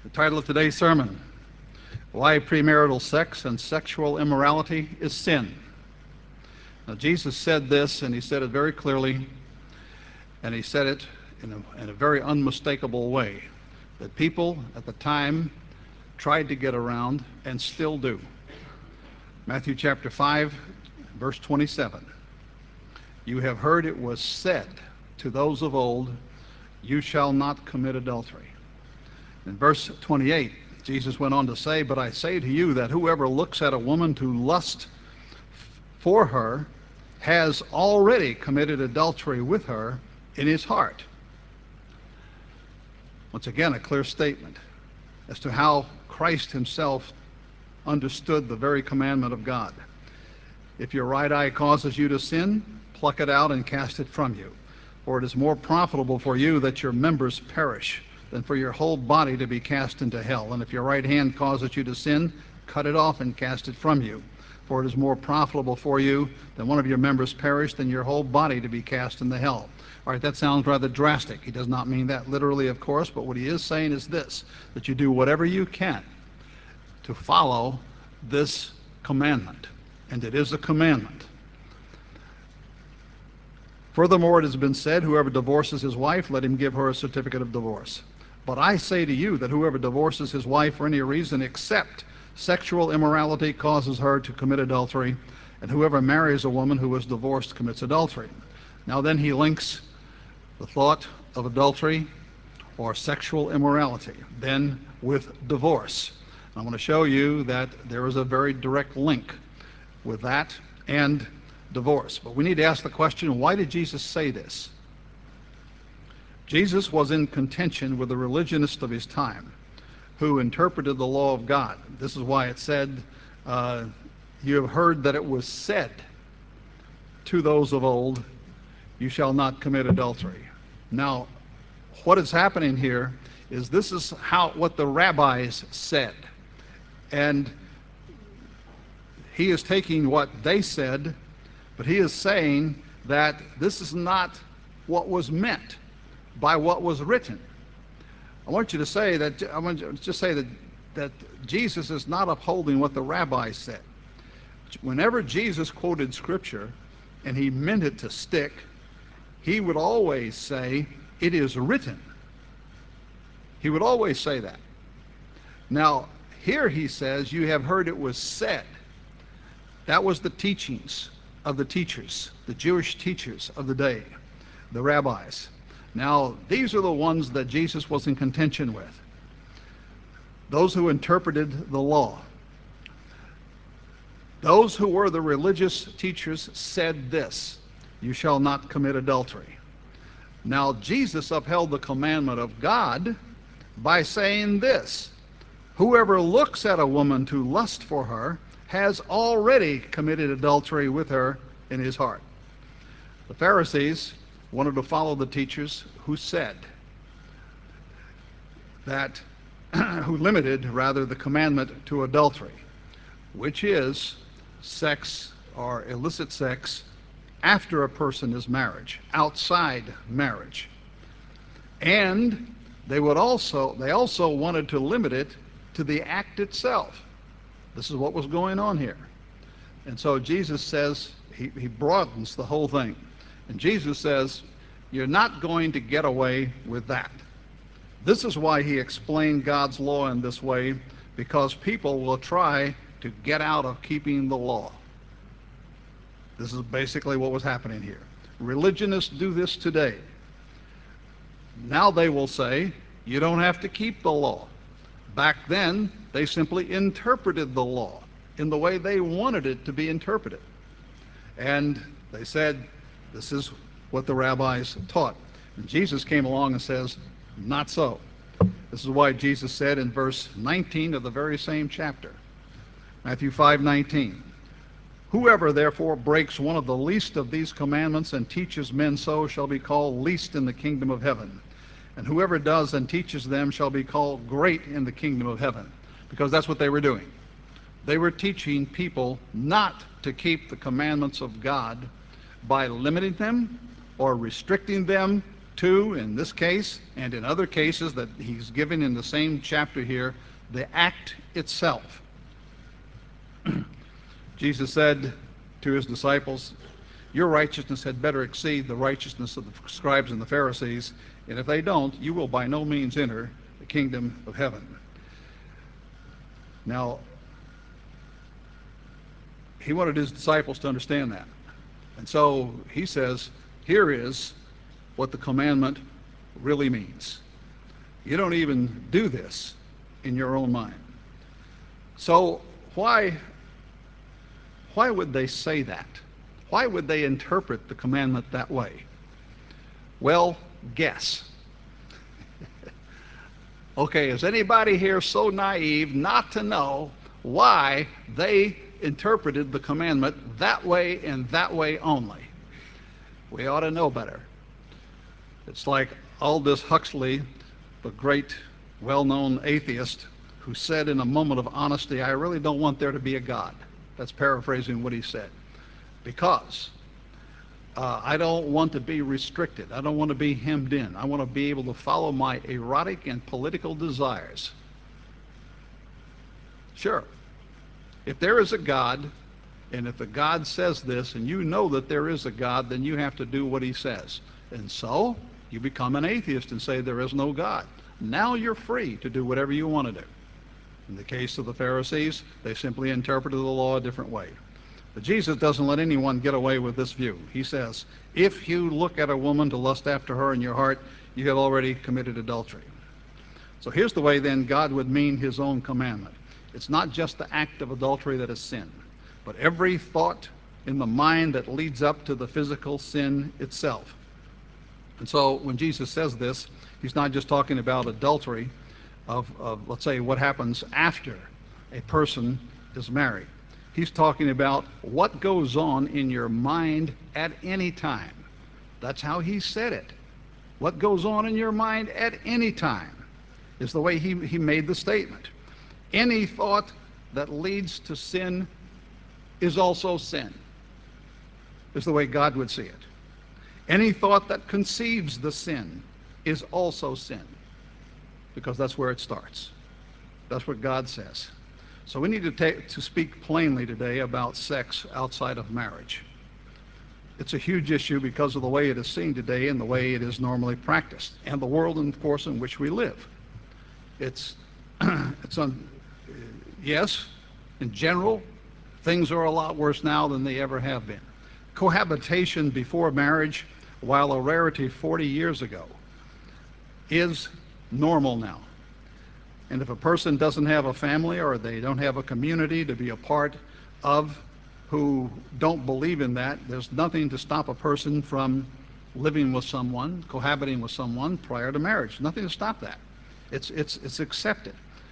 The title of today's sermon, Why Premarital Sex and Sexual Immorality is Sin. Now, Jesus said this, and he said it very clearly, and he said it in a very unmistakable way that people at the time tried to get around and still do. Matthew chapter 5, verse 27. You have heard it was said to those of old, you shall not commit adultery. In verse 28, Jesus went on to say, but I say to you that whoever looks at a woman to lust for her has already committed adultery with her in his heart. Once again, a clear statement as to how Christ himself understood the very commandment of God. If your right eye causes you to sin, pluck it out and cast it from you. For it is more profitable for you that your members perish than for your whole body to be cast into hell. And if your right hand causes you to sin, cut it off and cast it from you. For it is more profitable for you that one of your members perish than your whole body to be cast into hell. All right, that sounds rather drastic. He does not mean that literally, of course, but what he is saying is this, that you do whatever you can to follow this commandment. And it is a commandment. Furthermore, it has been said, whoever divorces his wife, let him give her a certificate of divorce. But I say to you that whoever divorces his wife for any reason except sexual immorality causes her to commit adultery, and whoever marries a woman who is divorced commits adultery. Now then he links the thought of adultery or sexual immorality then with divorce. I want to show you that there is a very direct link with that and divorce. But we need to ask the question, why did Jesus say this? Jesus was in contention with the religionists of his time who interpreted the law of God. This is why it said, you have heard that it was said to those of old, you shall not commit adultery. Now, what is happening here is this is what the rabbis said. And he is taking what they said, but he is saying that this is not what was meant by what was written. I want you to say that, that Jesus is not upholding what the rabbis said. Whenever Jesus quoted scripture and he meant it to stick, he would always say, it is written. He would always say that. Now, here he says, you have heard it was said. That was the teachings of the teachers, the Jewish teachers of the day, the rabbis. Now, these are the ones that Jesus was in contention with. Those who interpreted the law. Those who were the religious teachers said this, you shall not commit adultery. Now, Jesus upheld the commandment of God by saying this, whoever looks at a woman to lust for her has already committed adultery with her in his heart. The Pharisees wanted to follow the teachers who said that, who limited, rather, the commandment to adultery, which is sex or illicit sex after a person is married, outside marriage. And they also wanted to limit it to the act itself. This is what was going on here. And so Jesus says, he broadens the whole thing. And Jesus says, you're not going to get away with that. This is why he explained God's law in this way, because people will try to get out of keeping the law. This is basically what was happening here. Religionists do this today. Now they will say, you don't have to keep the law. Back then, they simply interpreted the law in the way they wanted it to be interpreted. And they said, this is what the rabbis taught. And Jesus came along and says, not so. This is why Jesus said in verse 19 of the very same chapter, Matthew 5:19, whoever therefore breaks one of the least of these commandments and teaches men so shall be called least in the kingdom of heaven. And whoever does and teaches them shall be called great in the kingdom of heaven. Because that's what they were doing. They were teaching people not to keep the commandments of God by limiting them or restricting them 2 in this case, and in other cases that he's given in the same chapter here, the act itself. Jesus said to his disciples, your righteousness had better exceed the righteousness of the scribes and the Pharisees, and if they don't, you will by no means enter the kingdom of heaven. Now, he wanted his disciples to understand that. And so he says, here is what the commandment really means. You don't even do this in your own mind. So why would they say that? Why would they interpret the commandment that way? Well, guess. Okay, is anybody here so naive not to know why they interpreted the commandment that way and that way only? We ought to know better. It's like Aldous Huxley, the great well-known atheist, who said in a moment of honesty, I really don't want there to be a God. That's paraphrasing what he said. Because I don't want to be restricted. I don't want to be hemmed in. I want to be able to follow my erotic and political desires. Sure. If there is a God, and if the God says this, and you know that there is a God, then you have to do what he says. And so, you become an atheist and say there is no God. Now you're free to do whatever you want to do. In the case of the Pharisees, they simply interpreted the law a different way. But Jesus doesn't let anyone get away with this view. He says, if you look at a woman to lust after her in your heart, you have already committed adultery. So here's the way then God would mean his own commandment. It's not just the act of adultery that is sin, but every thought in the mind that leads up to the physical sin itself. And so when Jesus says this, he's not just talking about adultery of let's say, what happens after a person is married. He's talking about what goes on in your mind at any time. That's how he said it. What goes on in your mind at any time is the way he made the statement. Any thought that leads to sin is also sin, is the way God would see it. Any thought that conceives the sin is also sin, because that's where it starts. That's what God says. So we need to speak plainly today about sex outside of marriage. It's a huge issue because of the way it is seen today and the way it is normally practiced, and the world, of course, in which we live. Yes, in general, things are a lot worse now than they ever have been. Cohabitation before marriage, while a rarity 40 years ago, is normal now. And if a person doesn't have a family or they don't have a community to be a part of who don't believe in that, there's nothing to stop a person from living with someone, cohabiting with someone prior to marriage. Nothing to stop that. It's accepted.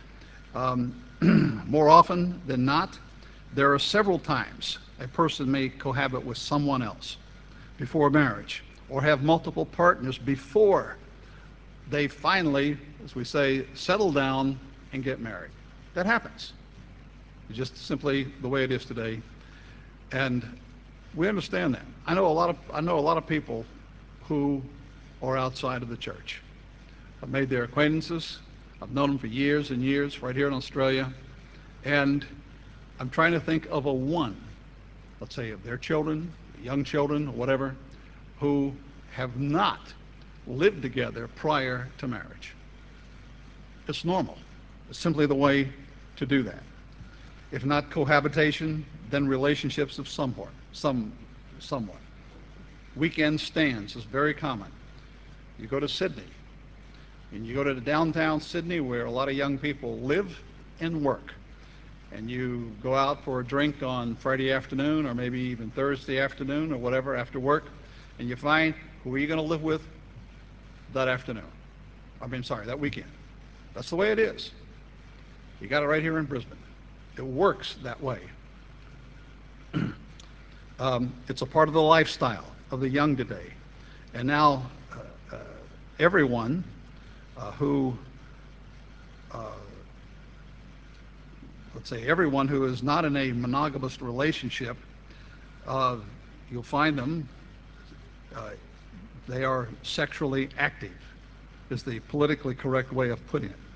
More often than not, there are several times a person may cohabit with someone else before marriage, or have multiple partners before they finally, as we say, settle down and get married. That happens. It's just simply the way it is today. And we understand that. I know a lot of people who are outside of the church. I've made their acquaintances. I've known them for years and years right here in Australia. And I'm trying to think of a one, let's say of their children, young children, or whatever, who have not lived together prior to marriage. It's normal. It's simply the way to do that. If not cohabitation, then relationships of somewhat. Weekend stands is very common. You go to Sydney, and you go to the downtown Sydney where a lot of young people live and work. And you go out for a drink on Friday afternoon or maybe even Thursday afternoon or whatever after work, and you find who are you going to live with that afternoon? That weekend. That's the way it is. You got it right here in Brisbane. It works that way. It's a part of the lifestyle of the young today. And now everyone everyone who is not in a monogamous relationship, you'll find them They are sexually active, is the politically correct way of putting it.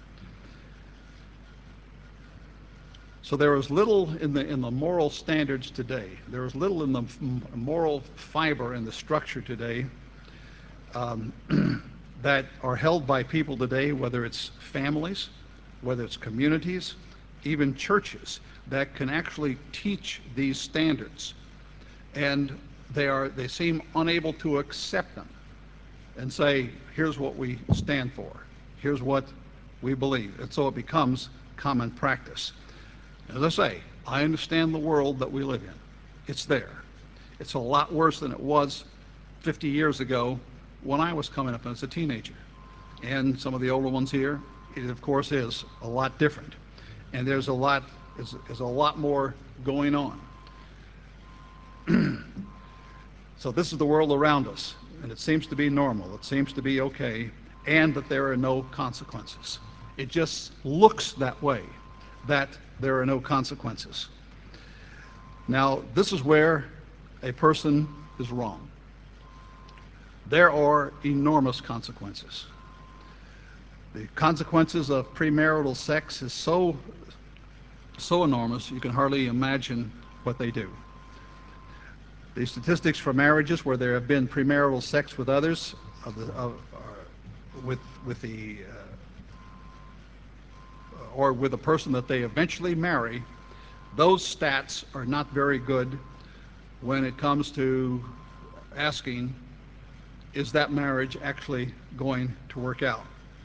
So there is little in the moral standards today. There is little in the moral fiber in the structure today um, that are held by people today, whether it's families, whether it's communities, even churches, that can actually teach these standards. And they seem unable to accept them and say, here's what we stand for, here's what we believe. And so it becomes common practice. As I say, I understand the world that we live in. It's there. It's a lot worse than it was 50 years ago when I was coming up as a teenager. And some of the older ones here, it of course is a lot different. And there's a lot more going on. So this is the world around us, and it seems to be normal. It seems to be okay, and that there are no consequences. It just looks that way, that there are no consequences. Now, this is where a person is wrong. There are enormous consequences. The consequences of premarital sex is so enormous you can hardly imagine what they do. The statistics for marriages where there have been premarital sex with others, or with a person that they eventually marry, those stats are not very good when it comes to asking, is that marriage actually going to work out?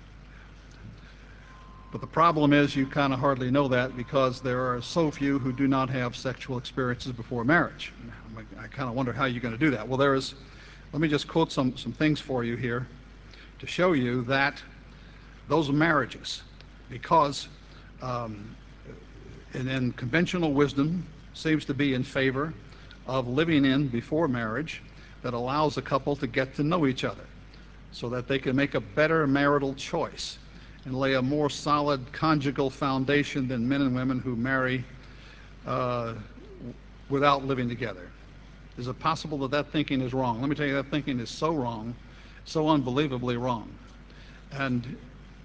But the problem is you kind of hardly know that because there are so few who do not have sexual experiences before marriage. I kind of wonder how you're going to do that. Well, let me just quote some things for you here to show you that those marriages, because and then conventional wisdom seems to be in favor of living in before marriage that allows a couple to get to know each other so that they can make a better marital choice and lay a more solid conjugal foundation than men and women who marry without living together. Is it possible that that thinking is wrong? Let me tell you, that thinking is so wrong, so unbelievably wrong. And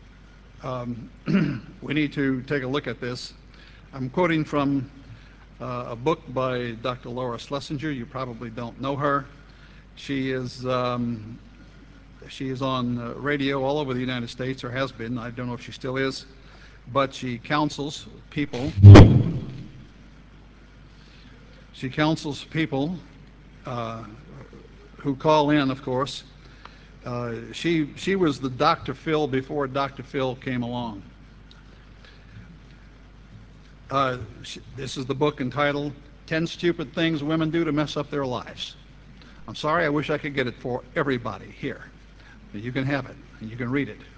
we need to take a look at this. I'm quoting from a book by Dr. Laura Schlesinger. You probably don't know her. She is on radio all over the United States, or has been. I don't know if she still is, but she counsels people. She counsels people who call in, of course. She was the Dr. Phil before Dr. Phil came along. This is the book entitled 10 Stupid Things Women Do to Mess Up Their Lives. I'm sorry, I wish I could get it for everybody here. But you can have it, and you can read it.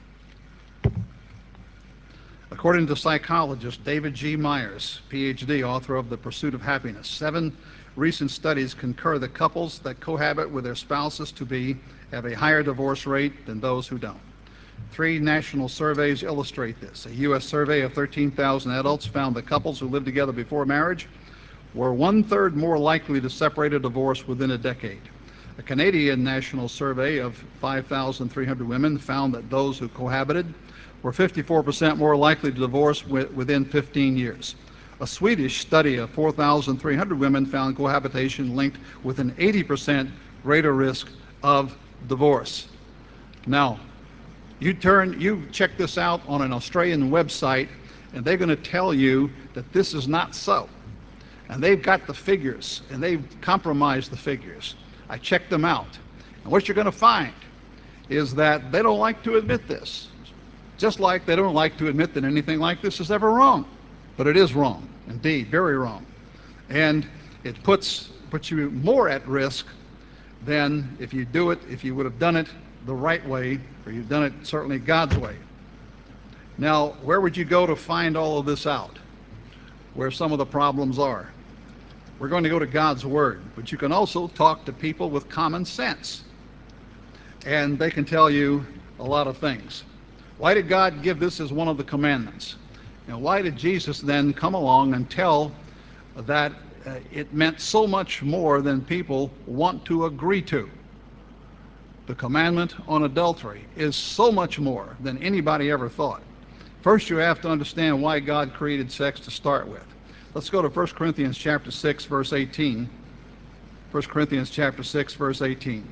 According to psychologist David G. Myers, PhD, author of The Pursuit of Happiness, 7 recent studies concur that couples that cohabit with their spouses have a higher divorce rate than those who don't. 3 national surveys illustrate this. A U.S. survey of 13,000 adults found that couples who lived together before marriage were 1/3 more likely to separate or divorce within a decade. A Canadian national survey of 5,300 women found that those who cohabited were 54% more likely to divorce within 15 years. A Swedish study of 4,300 women found cohabitation linked with an 80% greater risk of divorce. Now, you check this out on an Australian website, and they're going to tell you that this is not so. And they've got the figures, and they've compromised the figures. I checked them out. And what you're going to find is that they don't like to admit this, just like they don't like to admit that anything like this is ever wrong. But it is wrong, indeed, very wrong. And it puts you more at risk than if you would have done it the right way, or you've done it certainly God's way. Now, where would you go to find all of this out? Where some of the problems are? We're going to go to God's Word, but you can also talk to people with common sense, and they can tell you a lot of things. Why did God give this as one of the commandments? Why did Jesus then come along and tell that it meant so much more than people want to agree to? The commandment on adultery is so much more than anybody ever thought. First, you have to understand why God created sex to start with. Let's go to 1 Corinthians chapter 6, verse 18. 1 Corinthians chapter 6, verse 18.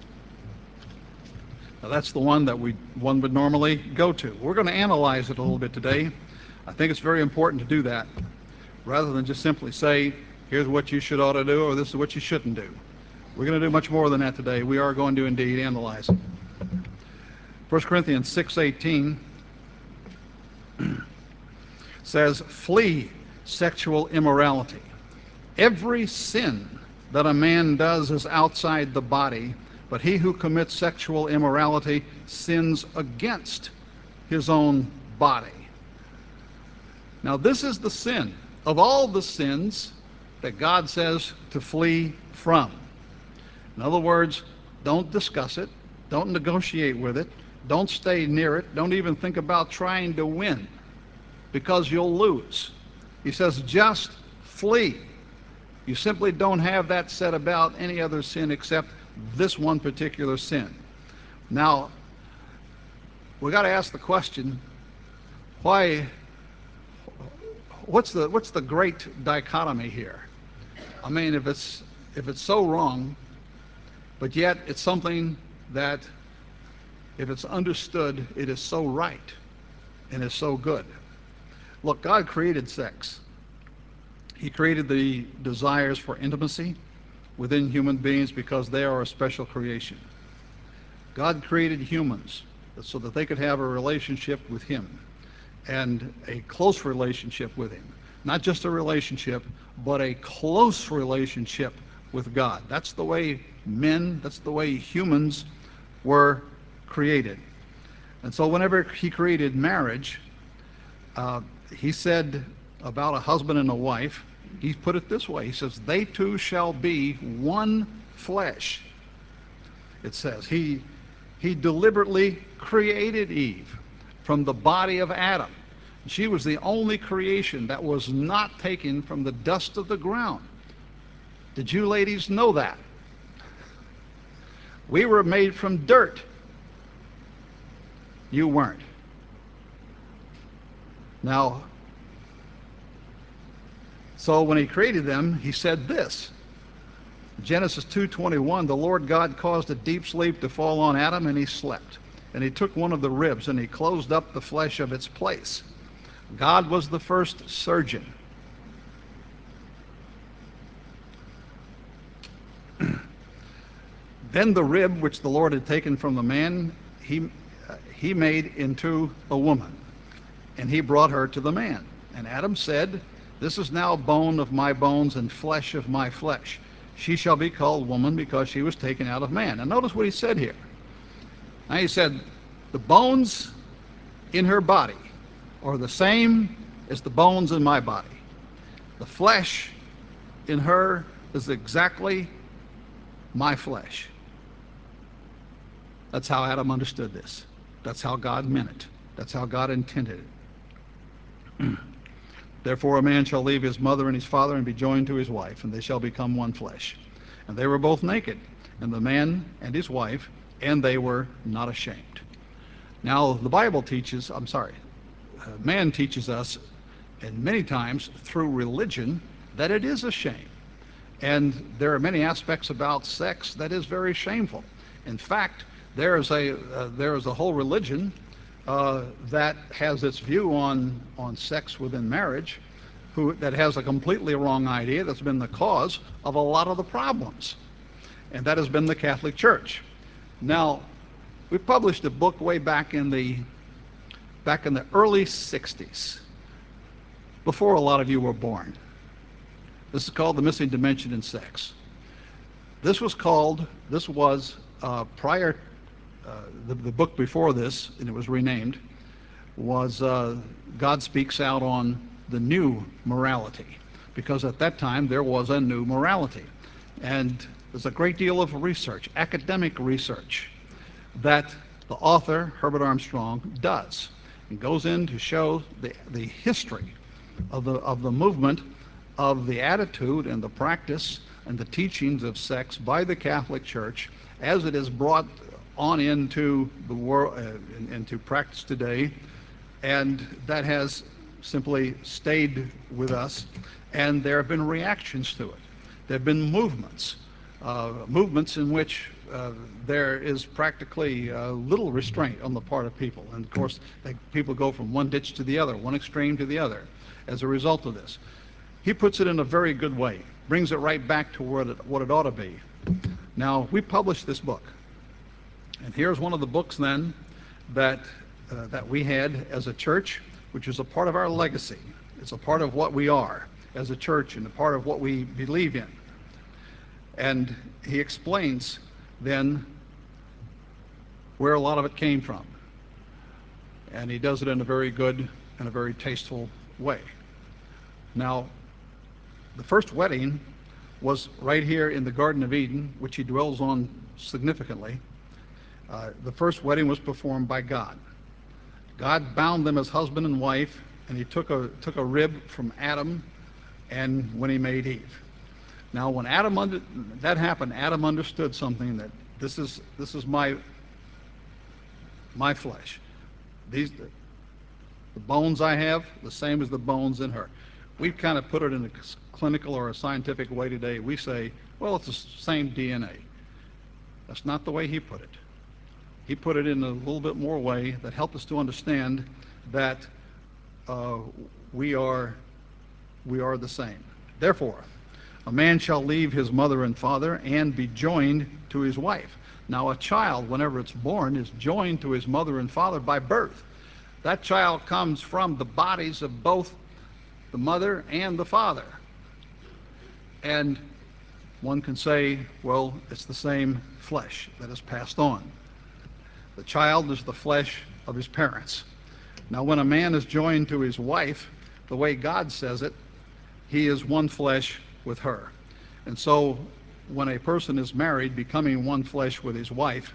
Now, that's the one that one would normally go to. We're going to analyze it a little bit today. I think it's very important to do that, rather than just simply say, here's what you should ought to do, or this is what you shouldn't do. We're going to do much more than that today. We are going to indeed analyze it. 1 Corinthians 6:18 says, flee sexual immorality. Every sin that a man does is outside the body, but he who commits sexual immorality sins against his own body. Now, this is the sin of all the sins that God says to flee from. In other words, don't discuss it, don't negotiate with it, don't stay near it, don't even think about trying to win, because you'll lose. He says, just flee. You simply don't have that said about any other sin except this one particular sin. Now, we got to ask the question, what's the great dichotomy here? I mean, if it's so wrong, but yet it's something that, if it's understood, it is so right and is so good. Look, God created sex. He created the desires for intimacy within human beings because they are a special creation. God created humans so that they could have a relationship with Him, and a close relationship with Him. Not just a relationship, but a close relationship with God. That's the way that's the way humans were created. And so whenever He created marriage, He said about a husband and a wife, He put it this way. He says, they two shall be one flesh. It says, He deliberately created Eve from the body of Adam. She was the only creation that was not taken from the dust of the ground. Did you ladies know that? We were made from dirt. You weren't. Now, so when He created them, He said this. Genesis 2:21, the Lord God caused a deep sleep to fall on Adam, and he slept. And He took one of the ribs, and He closed up the flesh of its place. God was the first surgeon. Then the rib which the Lord had taken from the man, he made into a woman, and He brought her to the man. And Adam said, this is now bone of my bones and flesh of my flesh. She shall be called woman, because she was taken out of man. And notice what He said here. Now He said, the bones in her body are the same as the bones in my body. The flesh in her is exactly my flesh. That's how Adam understood this. That's how God meant it. That's how God intended it. Therefore a man shall leave his mother and his father and be joined to his wife, and they shall become one flesh. And they were both naked, and the man and his wife, and they were not ashamed. Now the Bible teaches, man teaches us, and many times through religion, that it is a shame. And there are many aspects about sex that is very shameful. In fact, there is a whole religion that has its view on sex within marriage, that has a completely wrong idea that's been the cause of a lot of the problems. And that has been the Catholic Church. Now, we published a book way back in the early 60s, before a lot of you were born. This is called The Missing Dimension in Sex. This was prior, the book before this, and it was renamed, was God Speaks Out on the New Morality, because at that time there was a new morality. And there's a great deal of research, academic research, that the author, Herbert Armstrong, does, and goes in to show the history of the movement, of the attitude and the practice and the teachings of sex by the Catholic Church as it is brought on into the world, into practice today, and that has simply stayed with us, and there have been reactions to it. There have been movements in which there is practically little restraint on the part of people. And of course, people go from one ditch to the other, one extreme to the other, as a result of this. He puts it in a very good way, brings it right back to what it ought to be. Now, we published this book, and here's one of the books then that we had as a church, which is a part of our legacy. It's a part of what we are as a church and a part of what we believe in. And he explains then where a lot of it came from. And he does it in a very good and a very tasteful way. Now, the first wedding was right here in the Garden of Eden, which he dwells on significantly. The first wedding was performed by God. God bound them as husband and wife, and he took a rib from Adam, and when he made Eve. Now, when that happened, Adam understood something, that this is my flesh. The bones I have, the same as the bones in her. We've kind of put it in a clinical or a scientific way today. We say, well, it's the same DNA. That's not the way he put it. He put it in a little bit more way that helped us to understand that we are the same. Therefore, a man shall leave his mother and father and be joined to his wife. Now, a child, whenever it's born, is joined to his mother and father by birth. That child comes from the bodies of both the mother and the father. And one can say, well, it's the same flesh that is passed on. The child is the flesh of his parents. Now, when a man is joined to his wife, the way God says it, he is one flesh with her. And so when a person is married, becoming one flesh with his wife,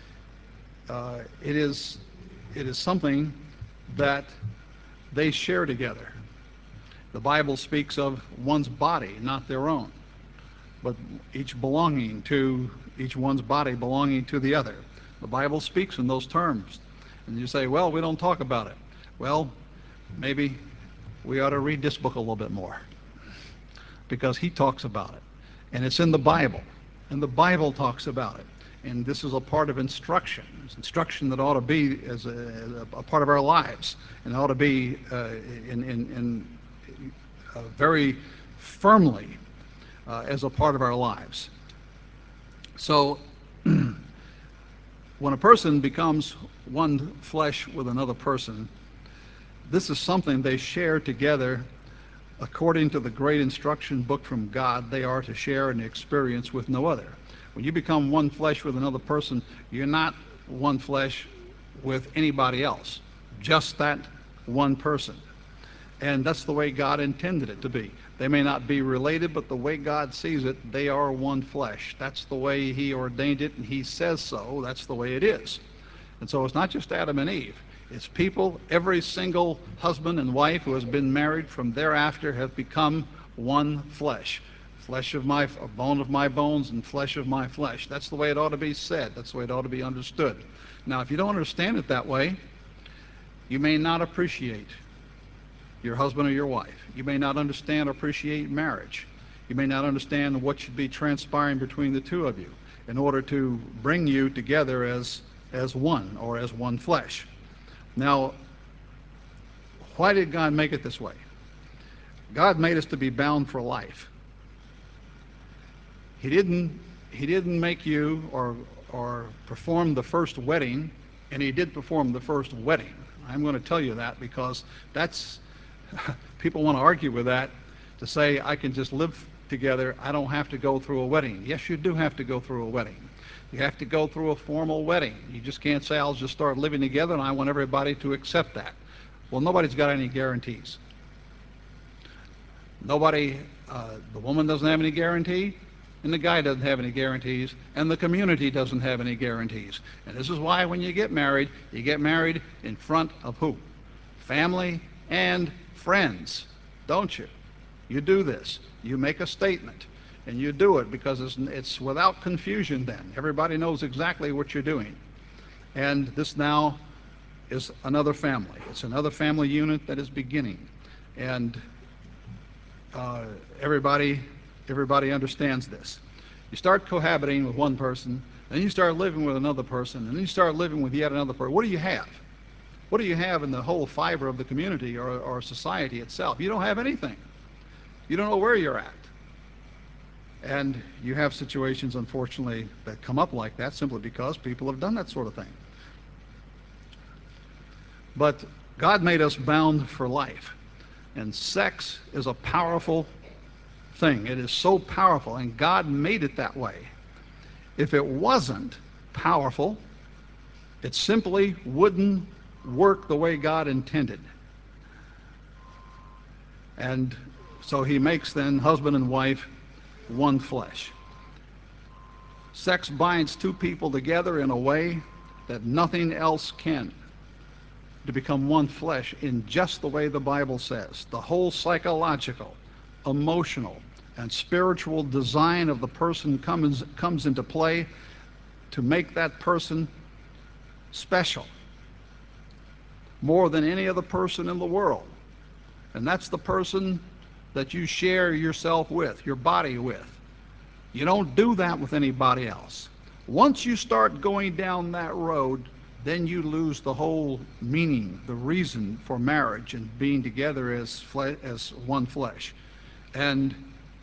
it is something that they share together. The Bible speaks of one's body, not their own, but each one's body belonging to the other. The Bible speaks in those terms. And you say, well, we don't talk about it. Well, maybe we ought to read this book a little bit more, because he talks about it. And it's in the Bible. And the Bible talks about it. And this is a part of instruction. It's instruction that ought to be as a part of our lives. And ought to be very firmly as a part of our lives. So when a person becomes one flesh with another person, this is something they share together. According to the great instruction book from God, they are to share an experience with no other. When you become one flesh with another person, you're not one flesh with anybody else, just that one person. And that's the way God intended it to be. They may not be related, but the way God sees it, they are one flesh. That's the way he ordained it, and he says so. That's the way it is. And so it's not just Adam and Eve. It's people, every single husband and wife who has been married from thereafter have become one flesh. Flesh of my, bone of my bones, and flesh of my flesh. That's the way it ought to be said. That's the way it ought to be understood. Now, if you don't understand it that way, you may not appreciate your husband or your wife. You may not understand or appreciate marriage. You may not understand what should be transpiring between the two of you in order to bring you together as one, or as one flesh. Now, why did God make it this way? God made us to be bound for life. He didn't make you or perform the first wedding, and he did perform the first wedding. I'm going to tell you that, because that's people want to argue with that, to say I can just live together, I don't have to go through a wedding. Yes, you do have to go through a wedding. You have to go through a formal wedding. You just can't say, I'll just start living together and I want everybody to accept that. Well, nobody's got any guarantees. Nobody, the woman doesn't have any guarantee, and the guy doesn't have any guarantees, and the community doesn't have any guarantees. And this is why when you get married in front of who? Family and friends, don't you? You do this. You make a statement, and you do it because it's without confusion then. Everybody knows exactly what you're doing. And this now is another family. It's another family unit that is beginning. And uh, everybody, everybody understands this. You start cohabiting with one person, then you start living with another person, and then you start living with yet another person. What do you have? What do you have in the whole fiber of the community or society itself? You don't have anything. You don't know where you're at. And you have situations, unfortunately, that come up like that simply because people have done that sort of thing. But God made us bound for life. And sex is a powerful thing. It is so powerful, and God made it that way. If it wasn't powerful, it simply wouldn't work the way God intended. And so he makes then husband and wife one flesh. Sex binds two people together in a way that nothing else can, to become one flesh in just the way the Bible says. The whole psychological, emotional, and spiritual design of the person comes into play to make that person special, more than any other person in the world. And that's the person that you share yourself with, your body with. You don't do that with anybody else. Once you start going down that road, then you lose the whole meaning, the reason for marriage and being together as one flesh. And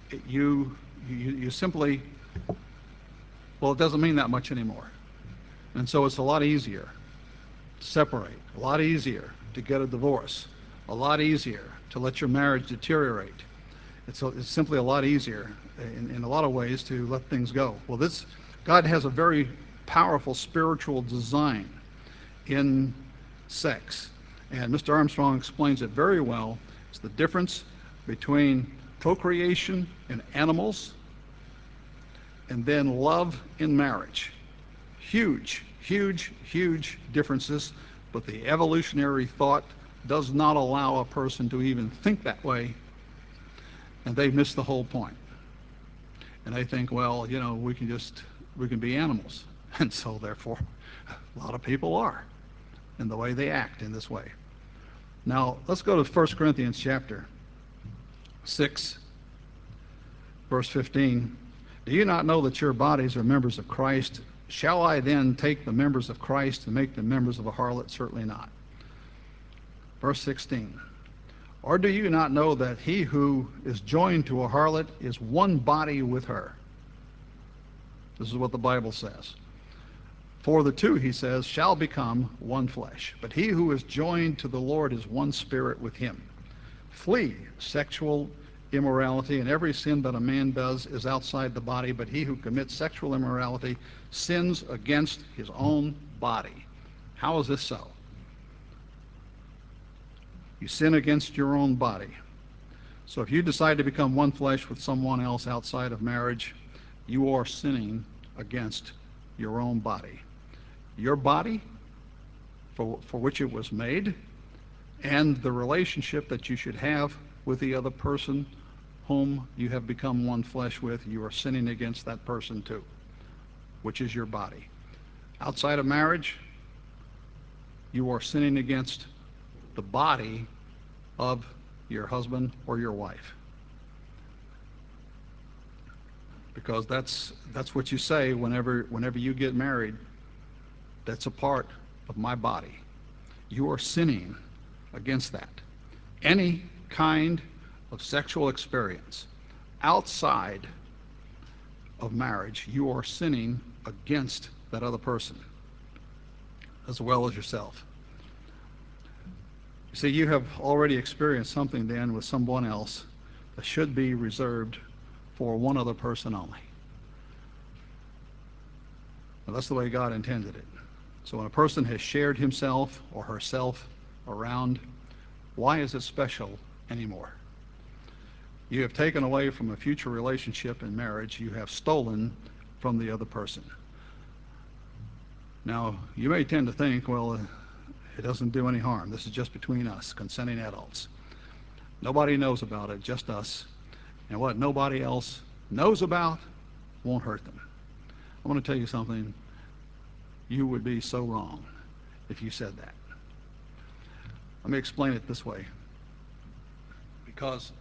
you simply, well, it doesn't mean that much anymore. And so it's a lot easier to separate, a lot easier to get a divorce, a lot easier to let your marriage deteriorate. It's simply a lot easier in a lot of ways to let things go. Well, God has a very powerful spiritual design in sex. And Mr. Armstrong explains it very well. It's the difference between procreation in animals and then love in marriage. Huge, huge, huge differences, but the evolutionary thought does not allow a person to even think that way, and they miss the whole point. And they think, well, we can be animals. And so therefore, a lot of people are in the way they act in this way. Now, let's go to 1 Corinthians chapter 6, verse 15. Do you not know that your bodies are members of Christ? Shall I then take the members of Christ and make them members of a harlot? Certainly not. Verse 16. Or do you not know that he who is joined to a harlot is one body with her? This is what the Bible says. For the two, he says, shall become one flesh. But he who is joined to the Lord is one spirit with him. Flee sexual immorality, and every sin that a man does is outside the body, but he who commits sexual immorality sins against his own body. How is this so? You sin against your own body. So if you decide to become one flesh with someone else outside of marriage, you are sinning against your own body. Your body, for which it was made, and the relationship that you should have with the other person whom you have become one flesh with, you are sinning against that person too, which is your body. Outside of marriage, you are sinning against the body of your husband or your wife. Because that's what you say whenever you get married. That's a part of my body. You are sinning against that. Any kind of sexual experience outside of marriage, you are sinning against that other person as well as yourself. You see, you have already experienced something then with someone else that should be reserved for one other person only. Well, that's the way God intended it. So when a person has shared himself or herself around, why is it special anymore? You have taken away from a future relationship in marriage. You have stolen from the other person. Now, you may tend to think, well, it doesn't do any harm. This is just between us, consenting adults. Nobody knows about it, just us. And what nobody else knows about won't hurt them. I want to tell you something. You would be so wrong if you said that. Let me explain it this way. Because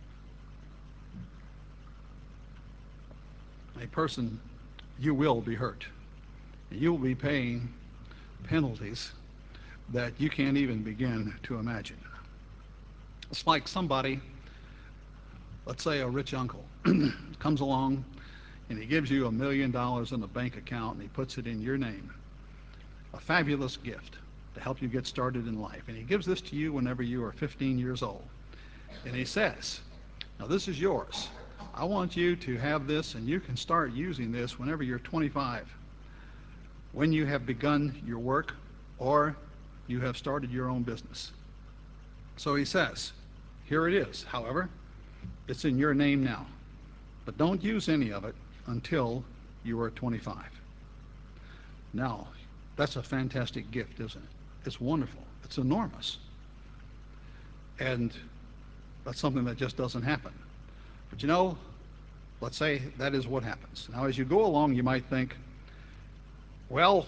a person, you will be hurt. You will be paying penalties that you can't even begin to imagine. It's like somebody, let's say a rich uncle, comes along and he gives you $1 million in a bank account and he puts it in your name. A fabulous gift to help you get started in life. And he gives this to you whenever you are 15 years old. And he says, now this is yours. I want you to have this and you can start using this whenever you're 25, when you have begun your work or you have started your own business. So he says, here it is. However, it's in your name now, but don't use any of it until you are 25. Now, that's a fantastic gift, isn't it? It's wonderful. It's enormous. And that's something that just doesn't happen. But you know, let's say that is what happens. Now, as you go along, you might think, well,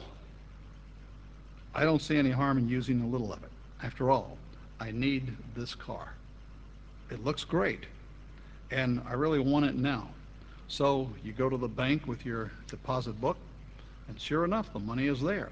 I don't see any harm in using a little of it. After all, I need this car. It looks great, and I really want it now. So you go to the bank with your deposit book, and sure enough, the money is there.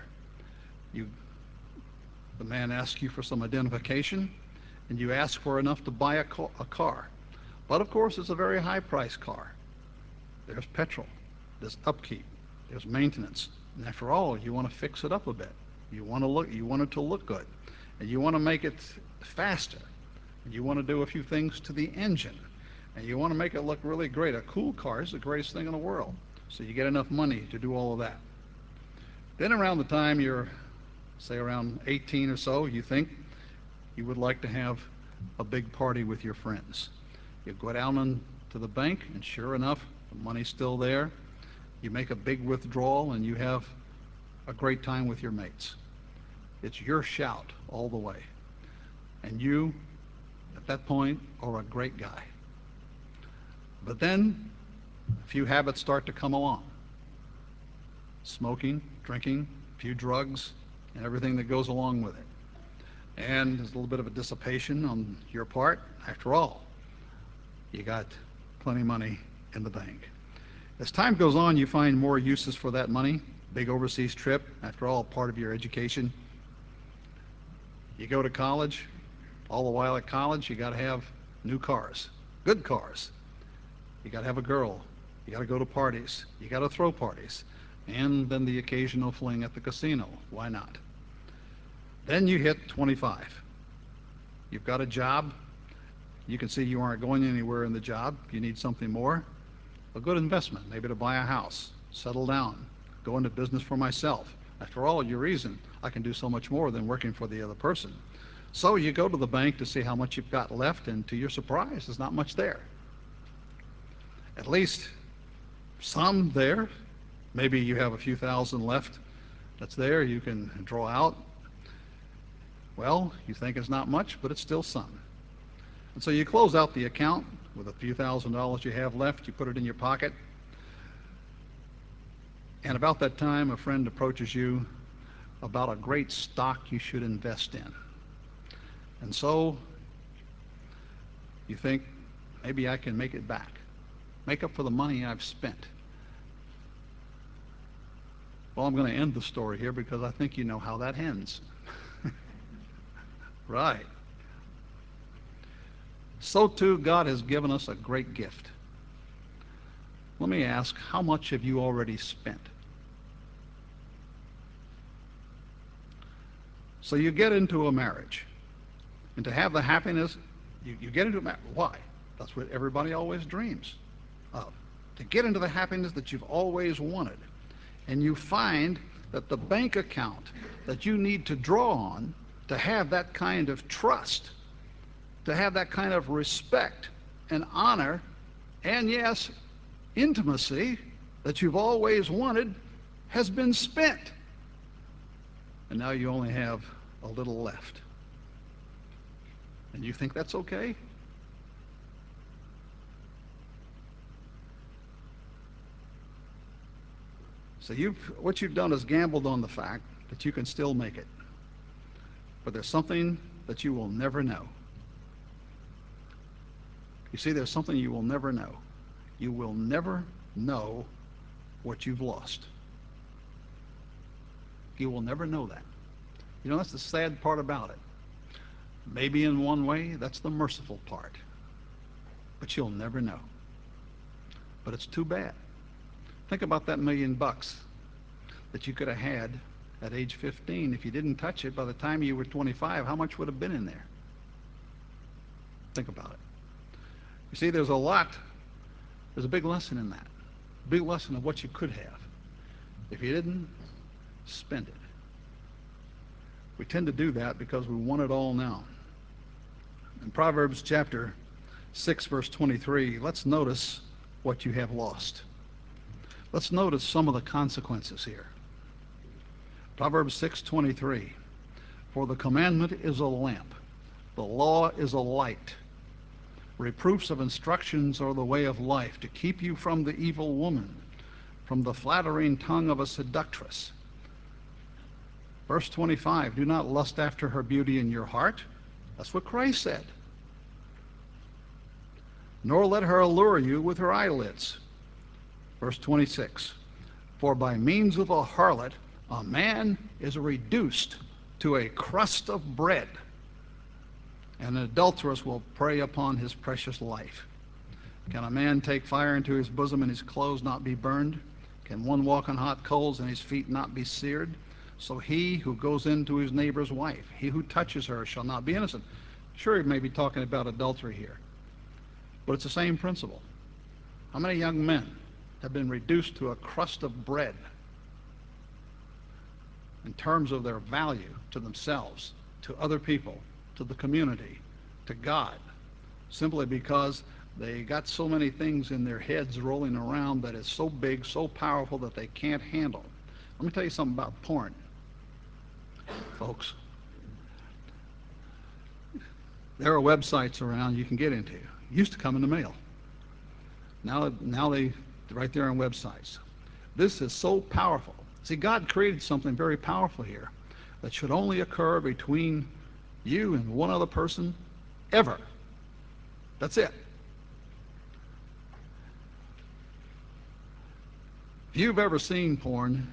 The man asks you for some identification, and you ask for enough to buy a car. But of course, it's a very high-priced car. There's petrol, there's upkeep, there's maintenance, and after all, you want to fix it up a bit. You want it to look good, and you want to make it faster, and you want to do a few things to the engine, and you want to make it look really great. A cool car is the greatest thing in the world, so you get enough money to do all of that. Then around the time you're, say, around 18 or so, you think you would like to have a big party with your friends. You go down to the bank, and sure enough, the money's still there. You make a big withdrawal, and you have a great time with your mates. It's your shout all the way. And you, at that point, are a great guy. But then a few habits start to come along. Smoking, drinking, a few drugs, and everything that goes along with it. And there's a little bit of a dissipation on your part. After all, you got plenty of money in the bank. As time goes on, you find more uses for that money. Big overseas trip, after all, part of your education. You go to college. All the while at college, you got to have new cars, good cars. You got to have a girl. You got to go to parties. You got to throw parties. And then the occasional fling at the casino. Why not? Then you hit 25. You've got a job. You can see you aren't going anywhere in the job. You need something more. A good investment, maybe to buy a house, settle down, go into business for myself. After all, you reason I can do so much more than working for the other person. So you go to the bank to see how much you've got left, and to your surprise, there's not much there. At least some there. Maybe you have a few thousand left that's there you can draw out. Well, you think it's not much, but it's still some. And so you close out the account with a few $1,000s you have left. You put it in your pocket. And about that time, a friend approaches you about a great stock you should invest in. And so you think, maybe I can make it back, make up for the money I've spent. Well, I'm going to end the story here because I think you know how that ends. Right. So too, God has given us a great gift. Let me ask, how much have you already spent? So you get into a marriage, and to have the happiness, you get into a marriage. Why? That's what everybody always dreams of. To get into the happiness that you've always wanted. And you find that the bank account that you need to draw on to have that kind of trust, to have that kind of respect and honor, and yes, intimacy that you've always wanted has been spent. And now you only have a little left. And you think that's okay? So what you've done is gambled on the fact that you can still make it. But there's something that you will never know. You see, there's something you will never know. You will never know what you've lost. You will never know that. You know, that's the sad part about it. Maybe in one way, that's the merciful part. But you'll never know. But it's too bad. Think about that $1,000,000 that you could have had at age 15. If you didn't touch it by the time you were 25, how much would have been in there? Think about it. You see, there's a big lesson in that. A big lesson of what you could have. If you didn't, spend it. We tend to do that because we want it all now. In Proverbs chapter 6, verse 23, let's notice what you have lost. Let's notice some of the consequences here. Proverbs 6:23, for the commandment is a lamp, the law is a light. Reproofs of instructions are the way of life, to keep you from the evil woman, from the flattering tongue of a seductress. Verse 25, do not lust after her beauty in your heart. That's what Christ said. Nor let her allure you with her eyelids. Verse 26, for by means of a harlot, a man is reduced to a crust of bread, and an adulteress will prey upon his precious life. Can a man take fire into his bosom and his clothes not be burned? Can one walk on hot coals and his feet not be seared? So he who goes into his neighbor's wife, he who touches her shall not be innocent. Sure, he may be talking about adultery here, but it's the same principle. How many young men have been reduced to a crust of bread in terms of their value to themselves, to other people, to the community, to God, simply because they got so many things in their heads rolling around that is so big, so powerful that they can't handle. Let me tell you something about porn, folks. There are websites around you can get into. It used to come in the mail. Now they right there on websites. This is so powerful. See, God created something very powerful here that should only occur between you and one other person ever. That's it. If you've ever seen porn,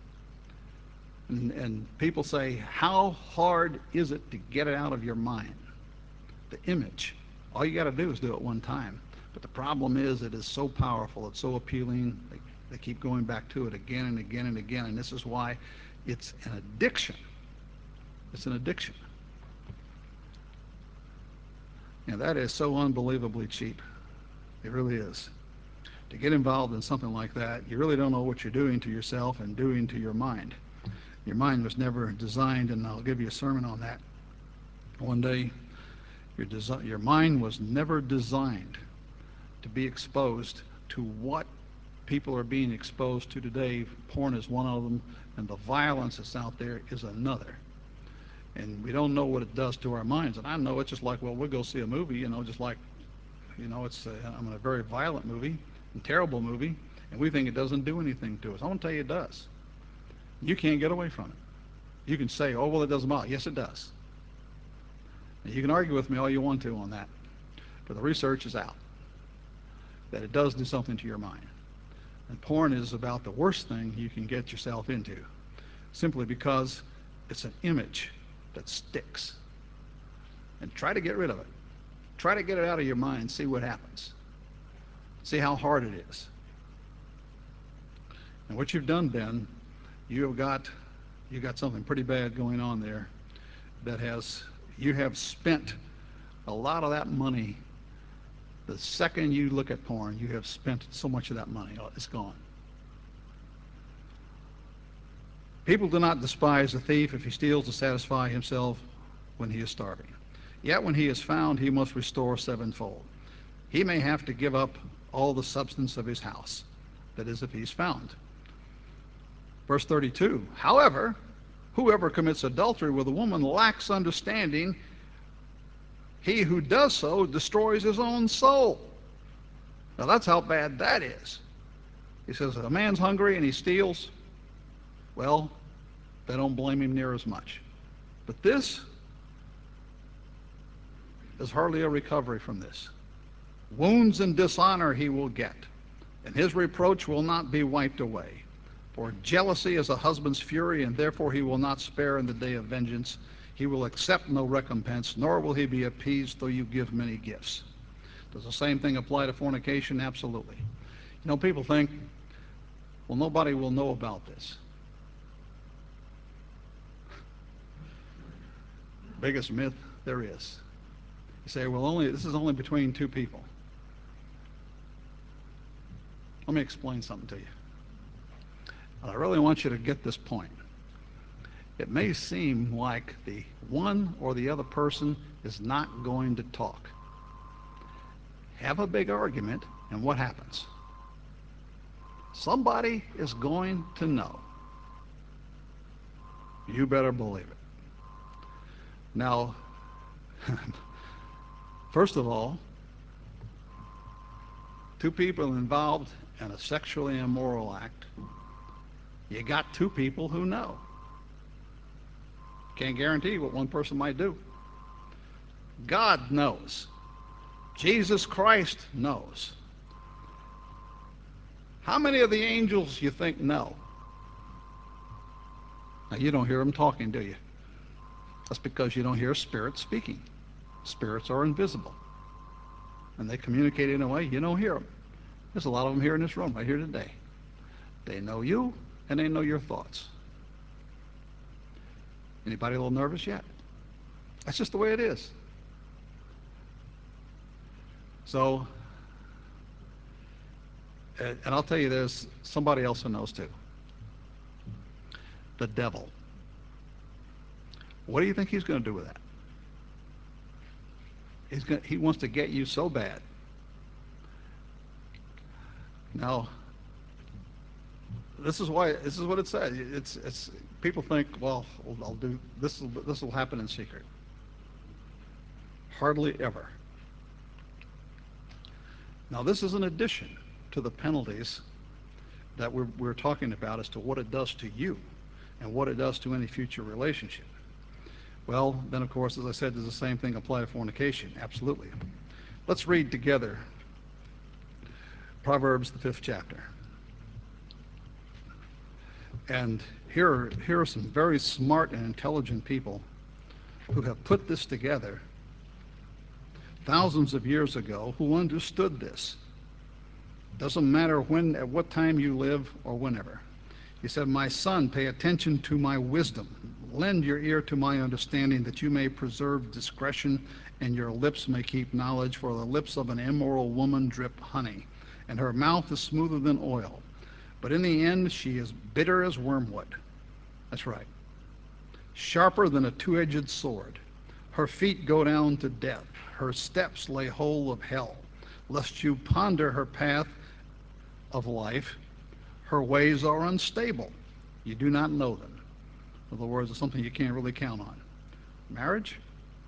and people say, how hard is it to get it out of your mind? The image. All you got to do is do it one time. But the problem is it is so powerful, it's so appealing, they keep going back to it again and again and again, and this is why it's an addiction. It's an addiction. And that is so unbelievably cheap. It really is. To get involved in something like that, you really don't know what you're doing to yourself and doing to your mind. Your mind was never designed, and I'll give you a sermon on that one day. Your mind was never designed to be exposed to what people are being exposed to today. Porn is one of them, and the violence that's out there is another. And we don't know what it does to our minds. And I know it's just like, well, we'll go see a movie, just like, it's I'm in a very violent movie, a terrible movie, and we think it doesn't do anything to us. I want to tell you it does. You can't get away from it. You can say, oh, well, it doesn't bother. Yes, it does. And you can argue with me all you want to on that, but the research is out that it does do something to your mind. And porn is about the worst thing you can get yourself into, simply because it's an image that sticks. And try to get rid of it. Try to get it out of your mind, see what happens. See how hard it is. And what you've done then, you've got something pretty bad going on there you have spent a lot of that money. The second you look at porn, you have spent so much of that money. It's gone. People do not despise the thief if he steals to satisfy himself when he is starving. Yet when he is found, he must restore sevenfold. He may have to give up all the substance of his house. That is, if he's found. Verse 32, however, whoever commits adultery with a woman lacks understanding. He who does so destroys his own soul. Now that's how bad that is. He says, if a man's hungry and he steals, well, they don't blame him near as much. But this is hardly a recovery from this. Wounds and dishonor he will get, and his reproach will not be wiped away. For jealousy is a husband's fury, and therefore he will not spare in the day of vengeance. He will accept no recompense, nor will he be appeased though you give many gifts. Does the same thing apply to fornication? Absolutely. You know, people think, well, nobody will know about this. Biggest myth there is. You say, well, this is only between two people. Let me explain something to you. And I really want you to get this point. It may seem like the one or the other person is not going to talk. Have a big argument, and what happens? Somebody is going to know. You better believe it. Now, first of all, two people involved in a sexually immoral act, you got two people who know. Can't guarantee what one person might do. God knows. Jesus Christ knows. How many of the angels you think know? Now, you don't hear them talking, do you? That's because you don't hear spirits speaking. Spirits are invisible, and they communicate in a way you don't hear them. There's a lot of them here in this room, right here today. They know you, and they know your thoughts. Anybody a little nervous yet? That's just the way it is. So, and I'll tell you, there's somebody else who knows too. The devil. What do you think he's going to do with that? He wants to get you so bad. Now, this is what it says. It's people think, well, I'll do this. This will happen in secret. Hardly ever. Now, this is an addition to the penalties that we're talking about as to what it does to you and what it does to any future relationship. Well, then, of course, as I said, does the same thing apply to fornication? Absolutely. Let's read together Proverbs, the 5th chapter. And here are some very smart and intelligent people who have put this together thousands of years ago, who understood this. Doesn't matter when, at what time you live, or whenever. He said, my son, pay attention to my wisdom. Lend your ear to my understanding, that you may preserve discretion, and your lips may keep knowledge. For the lips of an immoral woman drip honey, and her mouth is smoother than oil. But in the end, she is bitter as wormwood. That's right. Sharper than a two-edged sword. Her feet go down to death. Her steps lay hold of hell. Lest you ponder her path of life, her ways are unstable. You do not know them. In other words, it's something you can't really count on. Marriage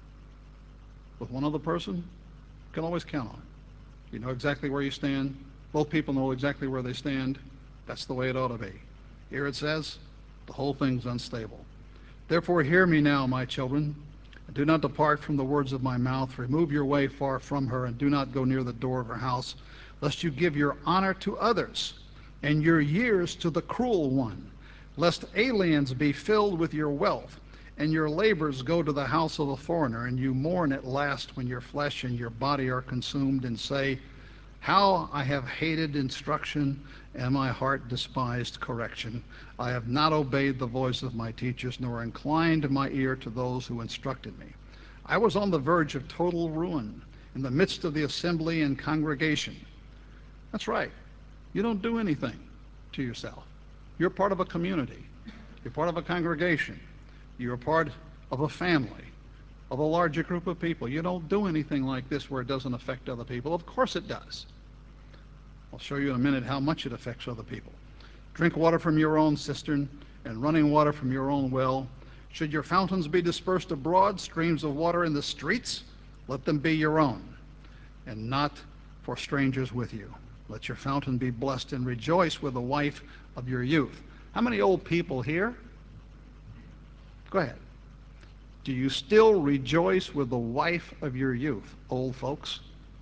with one other person, you can always count on it. You know exactly where you stand. Both people know exactly where they stand. That's the way it ought to be. Here it says, the whole thing's unstable. Therefore, hear me now, my children. Do not depart from the words of my mouth. Remove your way far from her, and do not go near the door of her house, lest you give your honor to others, and your years to the cruel one, lest aliens be filled with your wealth, and your labors go to the house of a foreigner, and you mourn at last when your flesh and your body are consumed, and say, how I have hated instruction, and my heart despised correction. I have not obeyed the voice of my teachers, nor inclined my ear to those who instructed me. I was on the verge of total ruin, in the midst of the assembly and congregation. That's right. You don't do anything to yourself. You're part of a community. You're part of a congregation. You're part of a family, of a larger group of people. You don't do anything like this where it doesn't affect other people. Of course it does. I'll show you in a minute how much it affects other people. Drink water from your own cistern and running water from your own well. Should your fountains be dispersed abroad, streams of water in the streets, let them be your own, and not for strangers with you. Let your fountain be blessed, and rejoice with the wife of your youth. How many old people here? Go ahead. Do you still rejoice with the wife of your youth, old folks?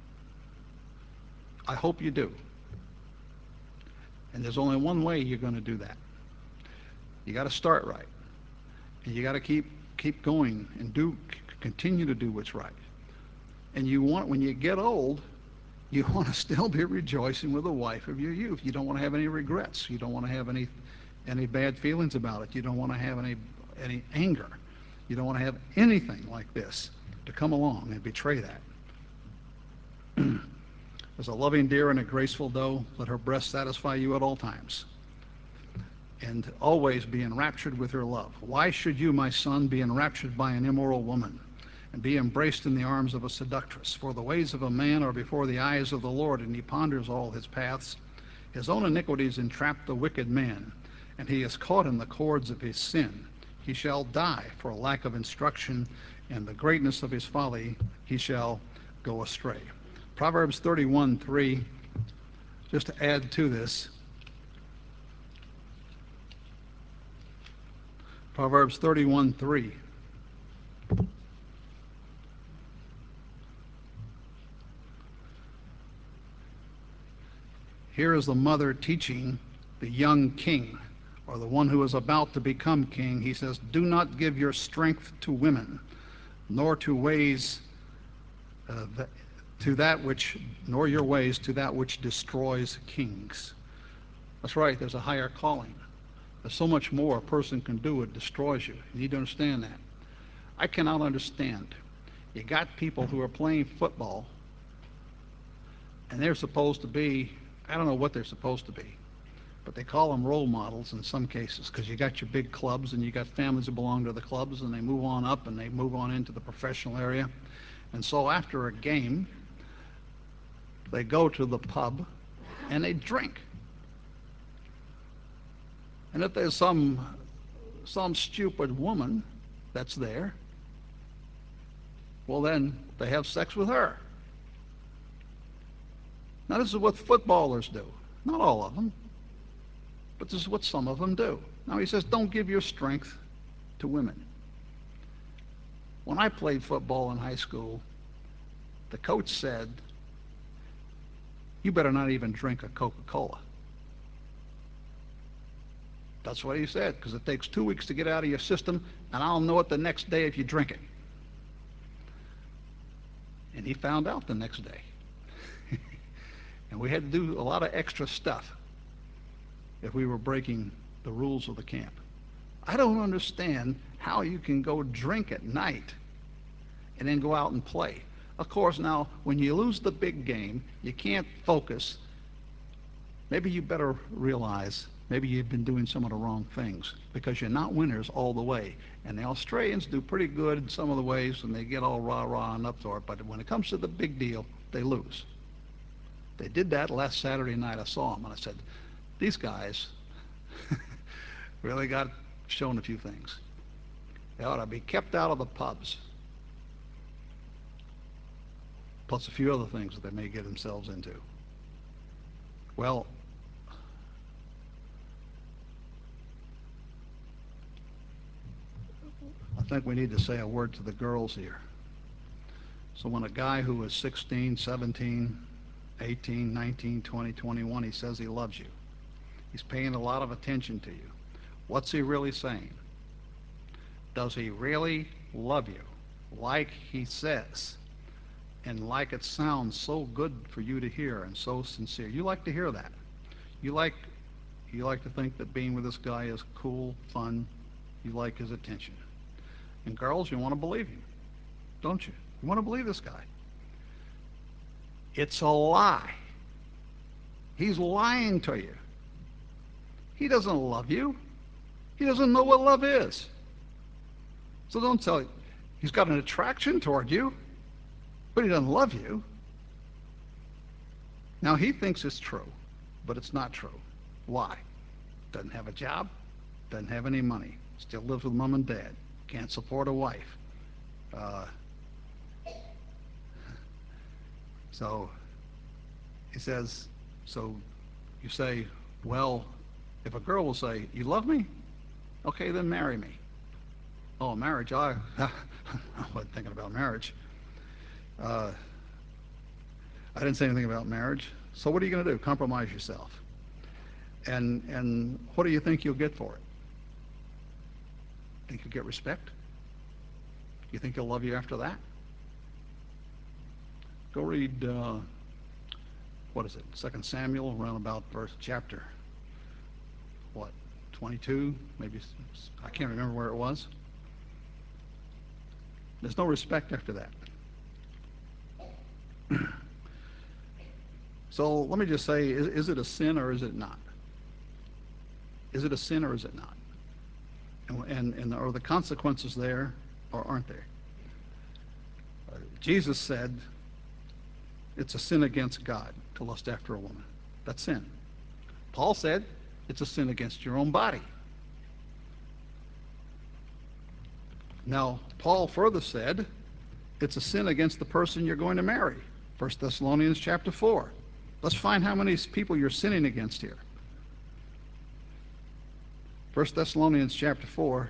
I hope you do. And there's only one way you're going to do that. You got to start right. And you got to keep going and continue to do what's right. And when you get old, you want to still be rejoicing with the wife of your youth. You don't want to have any regrets. You don't want to have any bad feelings about it. You don't want to have any anger. You don't want to have anything like this to come along and betray that. As a loving deer and a graceful doe, let her breast satisfy you at all times, and always be enraptured with her love. Why should you, my son, be enraptured by an immoral woman, and be embraced in the arms of a seductress? For the ways of a man are before the eyes of the Lord, and he ponders all his paths. His own iniquities entrap the wicked man, and he is caught in the cords of his sin. He shall die for lack of instruction, and the greatness of his folly he shall go astray. Proverbs 31:3, just to add to this, Proverbs 31:3. Here is the mother teaching the young king, or the one who is about to become king. He says, do not give your strength to women, nor to ways nor your ways to that which destroys kings. That's right, there's a higher calling. There's so much more a person can do. It destroys you. You need to understand that. I cannot understand. You got people who are playing football, and they're supposed to be, I don't know what they're supposed to be, but they call them role models in some cases, because you got your big clubs and you got families that belong to the clubs, and they move on up and they move on into the professional area. And so after a game, they go to the pub and they drink. And if there's some stupid woman that's there, well, then they have sex with her. Now, this is what footballers do. Not all of them, but this is what some of them do. Now, he says, don't give your strength to women. When I played football in high school, the coach said, you better not even drink a Coca-Cola. That's what he said, because it takes 2 weeks to get out of your system, and I'll know it the next day if you drink it. And he found out the next day. And we had to do a lot of extra stuff if we were breaking the rules of the camp. I don't understand how you can go drink at night and then go out and play. Of course, now, when you lose the big game, you can't focus. Maybe you better realize maybe you've been doing some of the wrong things, because you're not winners all the way. And the Australians do pretty good in some of the ways, and they get all rah-rah and up for it, but when it comes to the big deal, they lose. They did that last Saturday night. I saw them, and I said, these guys really got shown a few things. They ought to be kept out of the pubs, plus a few other things that they may get themselves into. Well, I think we need to say a word to the girls here. So when a guy who is 16, 17, 18, 19, 20, 21, he says he loves you, he's paying a lot of attention to you. What's he really saying? Does he really love you like he says, and like it sounds so good for you to hear and so sincere? You like to hear that. You like to think that being with this guy is cool, fun. You like his attention. And girls, you want to believe him, don't you? You want to believe this guy. It's a lie. He's lying to you. He doesn't love you. He doesn't know what love is. So don't tell him. He's got an attraction toward you, but he doesn't love you. Now, he thinks it's true, but it's not true. Why? Doesn't have a job, doesn't have any money, still lives with mom and dad, can't support a wife. So he says, so you say, well, If a girl will say, "You love me? Okay, then marry me." Oh, marriage, I wasn't thinking about marriage. Uh, I didn't say anything about marriage. So what are you going to do? Compromise yourself. And what do you think you'll get for it? Think you'll get respect? You think he'll love you after that? Go read, what is it, 2 Samuel, around about chapter, what, 22? Maybe, I can't remember where it was. There's no respect after that. So let me just say, is it a sin or is it not? Is it a sin or is it not? And are the consequences there or aren't there? Jesus said it's a sin against God to lust after a woman. That's sin. Paul said it's a sin against your own body. Now, Paul further said it's a sin against the person you're going to marry. 1 Thessalonians chapter 4. Let's find how many people you're sinning against here. 1 Thessalonians chapter 4.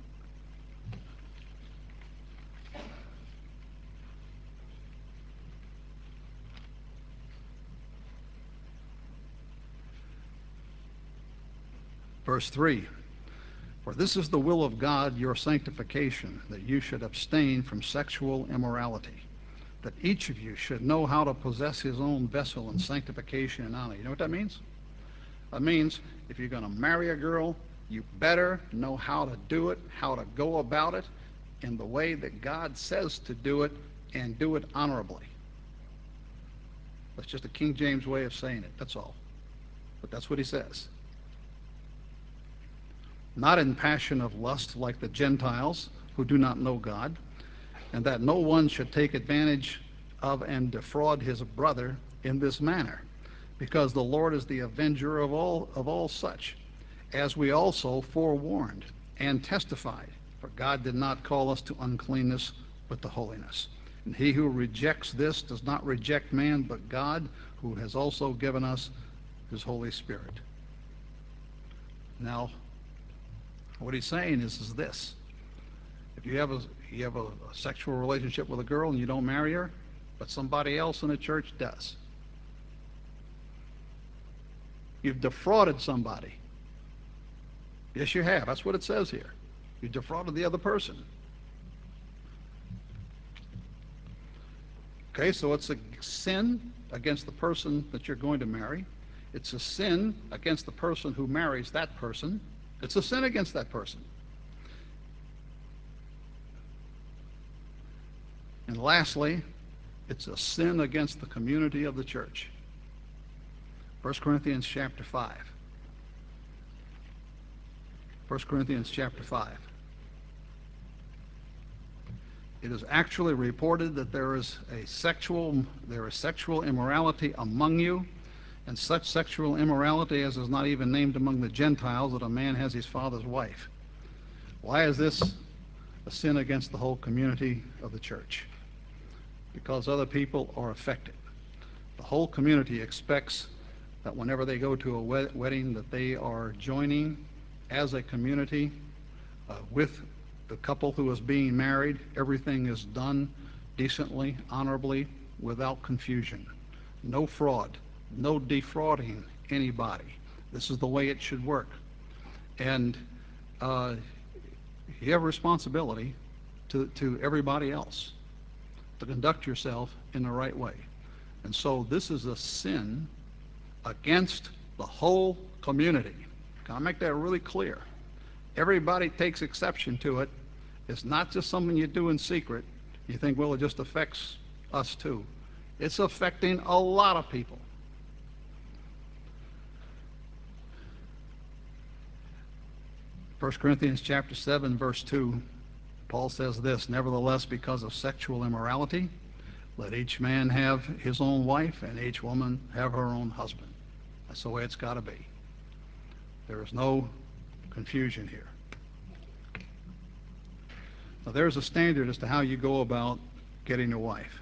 Verse 3. For this is the will of God, your sanctification, that you should abstain from sexual immorality, that each of you should know how to possess his own vessel in sanctification and honor. You know what that means? That means if you're going to marry a girl, you better know how to do it, how to go about it in the way that God says to do it, and do it honorably. That's just a King James way of saying it, that's all. But that's what he says. Not in passion of lust like the Gentiles who do not know God, and that no one should take advantage of and defraud his brother in this manner, because the Lord is the avenger of all such, as we also forewarned and testified. For God did not call us to uncleanness, but to holiness. And he who rejects this does not reject man, but God, who has also given us his Holy Spirit. Now, what he's saying is this. If you have a sexual relationship with a girl and you don't marry her, but somebody else in the church does, you've defrauded somebody. Yes, you have. That's what it says here. You defrauded the other person. Okay, so it's a sin against the person that you're going to marry. It's a sin against the person who marries that person. It's a sin against that person. And lastly, it's a sin against the community of the church. 1 Corinthians chapter 5. 1 Corinthians chapter 5. It is actually reported that there is sexual immorality among you, and such sexual immorality as is not even named among the Gentiles, that a man has his father's wife. Why is this a sin against the whole community of the church? Because other people are affected. The whole community expects that whenever they go to a wedding, that they are joining as a community with the couple who is being married. Everything is done decently, honorably, without confusion. No fraud, no defrauding anybody. This is the way it should work. And you have a responsibility to everybody else to conduct yourself in the right way. And so this is a sin against the whole community. Can I make that really clear? Everybody takes exception to it. It's not just something you do in secret. You think, well, it just affects us too. It's affecting a lot of people. First Corinthians chapter 7, verse 2, Paul says this, nevertheless, because of sexual immorality, let each man have his own wife and each woman have her own husband. That's the way it's got to be. There is no confusion here. Now, there's a standard as to how you go about getting a wife.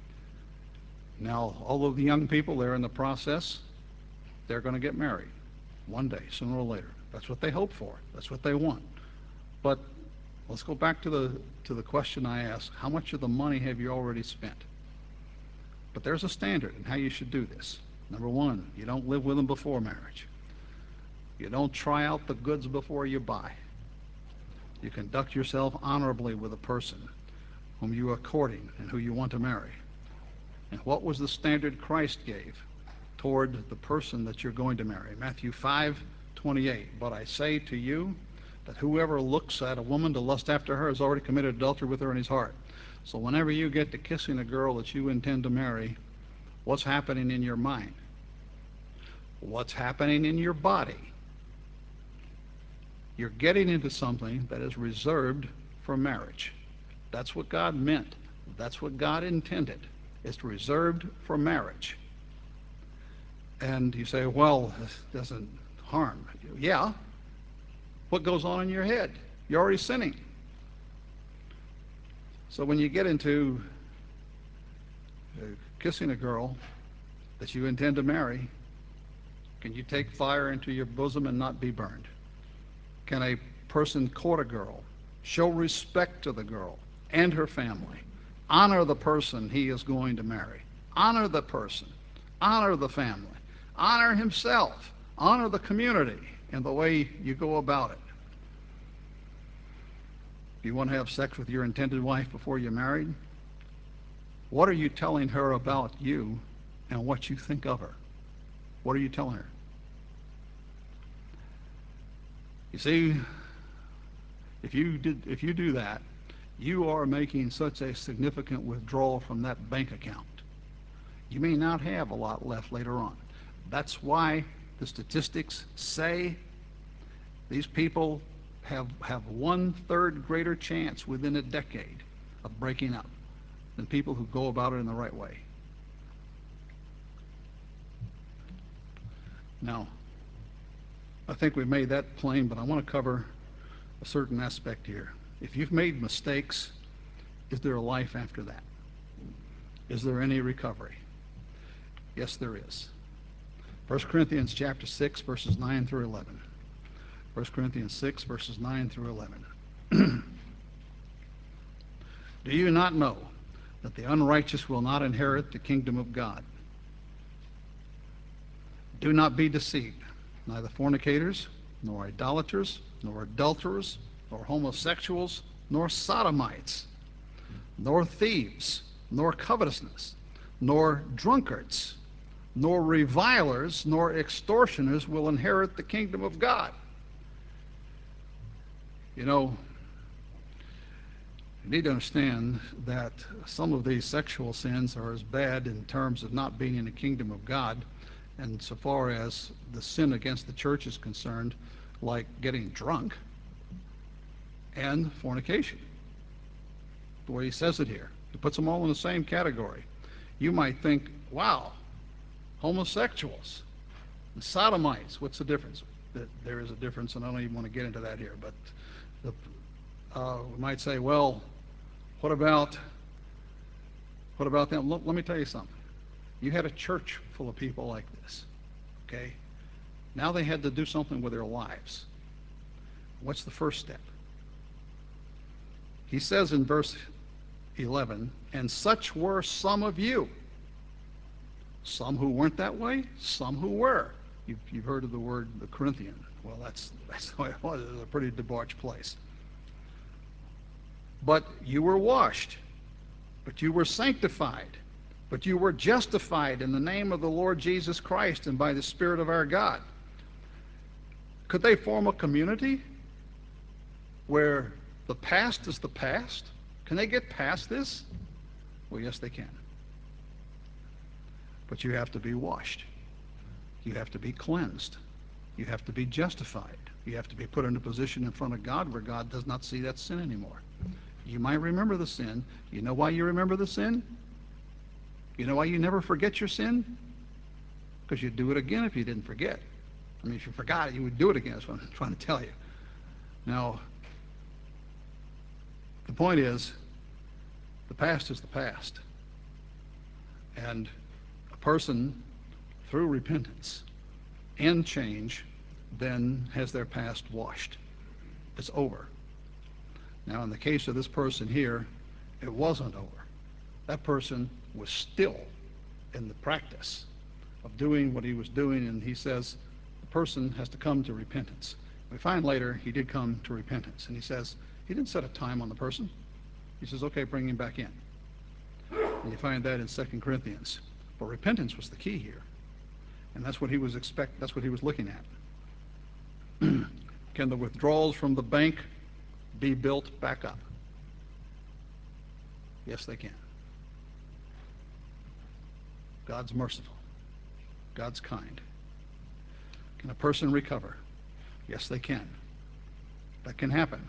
Now, all of the young people, they're in the process. They're going to get married. one day, sooner or later. That's what they hope for. That's what they want. But let's go back to the question I asked. How much of the money have you already spent? But there's a standard in how you should do this. Number one, you don't live with them before marriage. You don't try out the goods before you buy. You conduct yourself honorably with a person whom you are courting and who you want to marry. And what was the standard Christ gave toward the person that you're going to marry? Matthew 5:28. But I say to you that whoever looks at a woman to lust after her has already committed adultery with her in his heart. So whenever you get to kissing a girl that you intend to marry, what's happening in your mind? What's happening in your body? You're getting into something that is reserved for marriage. That's what God meant. That's what God intended. It's reserved for marriage. And you say, well, this doesn't harm. Yeah. What goes on in your head? You're already sinning. So when you get into kissing a girl that you intend to marry, can you take fire into your bosom and not be burned? Can a person court a girl, show respect to the girl and her family, honor the person he is going to marry, honor the person, honor the family, honor himself, honor the community in the way you go about it? Do you want to have sex with your intended wife before you're married? What are you telling her about you and what you think of her? What are you telling her? You see, if you do that, you are making such a significant withdrawal from that bank account. You may not have a lot left later on. That's why the statistics say these people have 1/3 greater chance within a decade of breaking up than people who go about it in the right way. Now, I think we've made that plain, but I want to cover a certain aspect here. If you've made mistakes, is there a life after that? Is there any recovery? Yes, there is. 1 Corinthians chapter 6, verses 9 through 11. 1 Corinthians 6, verses 9 through 11. Do you not know that the unrighteous will not inherit the kingdom of God? Do not be deceived. Neither fornicators, nor idolaters, nor adulterers, nor homosexuals, nor sodomites, nor thieves, nor covetousness, nor drunkards, nor revilers, nor extortioners will inherit the kingdom of God. You know, you need to understand that some of these sexual sins are as bad in terms of not being in the kingdom of God, and so far as the sin against the church is concerned, like getting drunk and fornication. The way he says it here, he puts them all in the same category. You might think, wow, homosexuals and sodomites, what's the difference? There is a difference, and I don't even want to get into that here, but we might say, well, what about them? Let me tell you something. You had a church full of people like this, okay? Now they had to do something with their lives. What's the first step? He says in verse 11, and such were some of you. Some who weren't that way, some who were. You've heard of the word the Corinthian. Well, that's the way it was. It was a pretty debauched place. But you were washed, but you were sanctified, but you were justified in the name of the Lord Jesus Christ and by the Spirit of our God. Could they form a community where the past is the past? Can they get past this? Well, yes, they can. But you have to be washed. You have to be cleansed. You have to be justified. You have to be put in a position in front of God where God does not see that sin anymore. You might remember the sin. You know why you remember the sin? You know why you never forget your sin? Because you'd do it again if you didn't forget. I mean, if you forgot it, you would do it again. That's what I'm trying to tell you. Now, the point is, the past is the past. And a person, through repentance and change, then has their past washed. It's over. Now, in the case of this person here, it wasn't over. That person was still in the practice of doing what he was doing, and he says the person has to come to repentance. We find later he did come to repentance, and he says he didn't set a time on the person. He says, okay, bring him back in. And you find that in 2 Corinthians. But repentance was the key here, and that's what he was that's what he was looking at. Can the withdrawals from the bank be built back up? Yes, they can. God's merciful. God's kind. Can a person recover? Yes, they can. That can happen.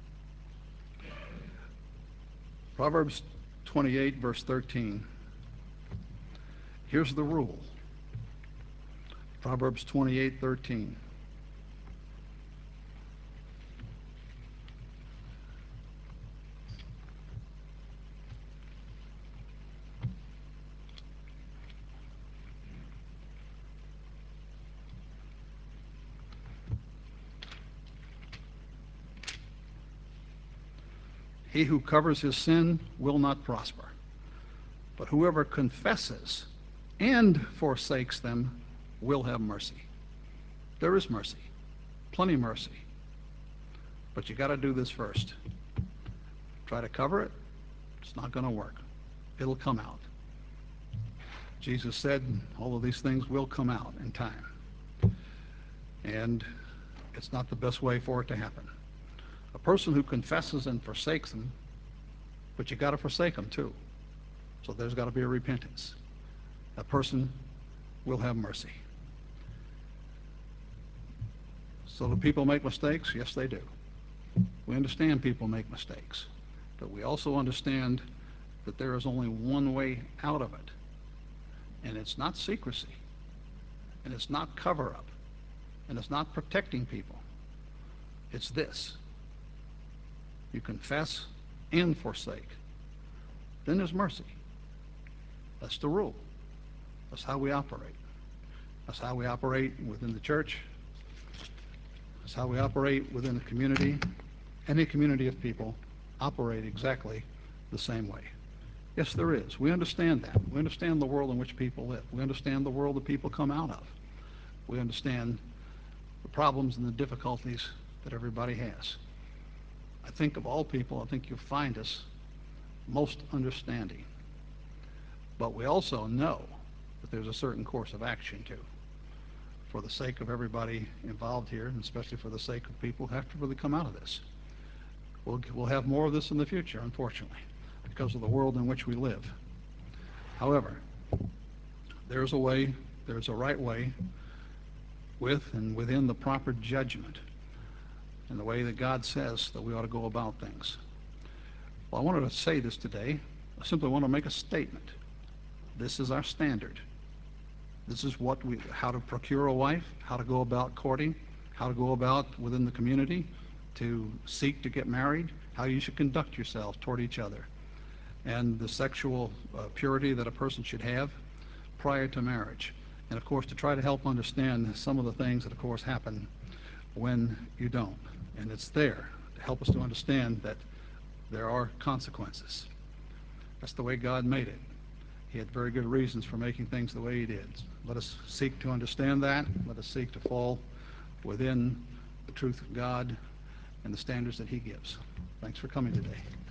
Proverbs 28, verse 13. Here's the rule. Proverbs 28, 13. He who covers his sin will not prosper, but whoever confesses and forsakes them will have mercy. There is mercy, plenty mercy. But you got to do this first. Try to cover it, it's not going to work. It'll come out. Jesus said all of these things will come out in time. And it's not the best way for it to happen. A person who confesses and forsakes them, but you got to forsake them too. So there's got to be a repentance. That person will have mercy. So do people make mistakes? Yes, they do. We understand people make mistakes, but we also understand that there is only one way out of it, and it's not secrecy, and it's not cover-up, and it's not protecting people. It's this. You confess and forsake. Then there's mercy. That's the rule. That's how we operate. That's how we operate within the church. That's how we operate within the community. Any community of people operate exactly the same way. Yes, there is. We understand that. We understand the world in which people live. We understand the world that people come out of. We understand the problems and the difficulties that everybody has. I think of all people, I think you'll find us most understanding. But we also know that there's a certain course of action too, for the sake of everybody involved here, and especially for the sake of people who have to really come out of this. We'll have more of this in the future, unfortunately, because of the world in which we live. However, there's a way, there's a right way, with and within the proper judgment and the way that God says that we ought to go about things. Well, I wanted to say this today. I simply want to make a statement. This is our standard. This is how to procure a wife, how to go about courting, how to go about within the community to seek to get married, how you should conduct yourselves toward each other, and the sexual purity that a person should have prior to marriage. And of course, to try to help understand some of the things that of course happen when you don't. And it's there to help us to understand that there are consequences. That's the way God made it. He had very good reasons for making things the way he did. Let us seek to understand that. Let us seek to fall within the truth of God and the standards that he gives. Thanks for coming today.